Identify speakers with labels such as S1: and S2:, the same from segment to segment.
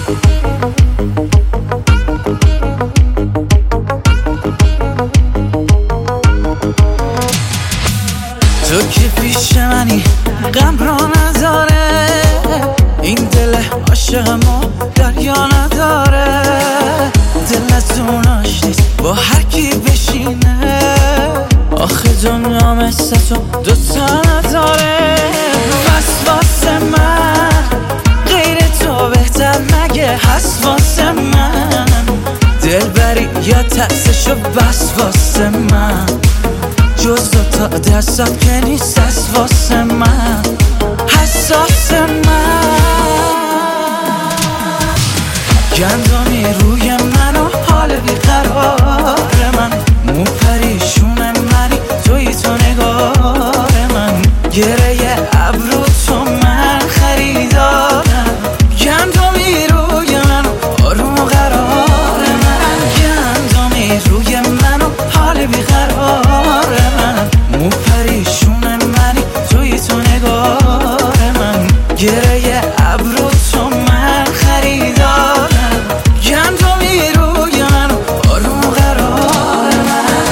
S1: تو که پیش منی غم را نداره، این دل عاشقمو دریا نداره. دلتون آشنیست با هر کی بشینه، آخه دنیا مثل تو دوتا نداره. بس واسه من غیر تو بهتر مگه هست واسه من؟ دل بری یا ترسشو بس واسه من، جز دوتا دستات که نیست از واسه من، حساس من. گندمی روی من و حال بیقرار من، مو پریشون منی توی تو نگار من، گره ابرو تو من خریدارم. گندمی روی من و آروم و قرار من، گندمی روی من و حال بیقرار من، مو پریشون منی توی تو نگار من، گره ابرو تو من خریدارم. گندمی روی من و آروم و قرار من.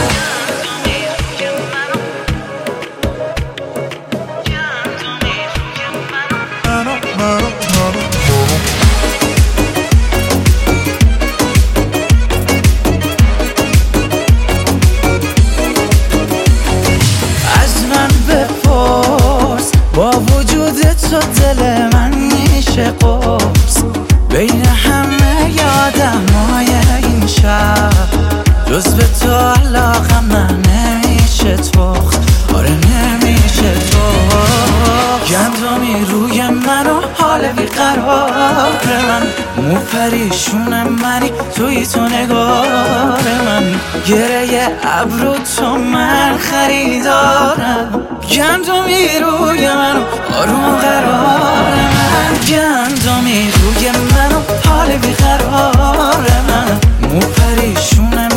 S1: از من بپرس با وجود تو دل من میشه قرص، بین همه آدمای این شهر جز به تو علاقم من نمیشه تخت، آره نمیشه تخت. گندمی روی من و حال بیقرار من، مو پریشون منی توی تو نگار من، گره ابرو تو من خریدارم. گندمی روی من و آروم و قرار من، گندمی روی من و حال بیقرار من، مو پریشون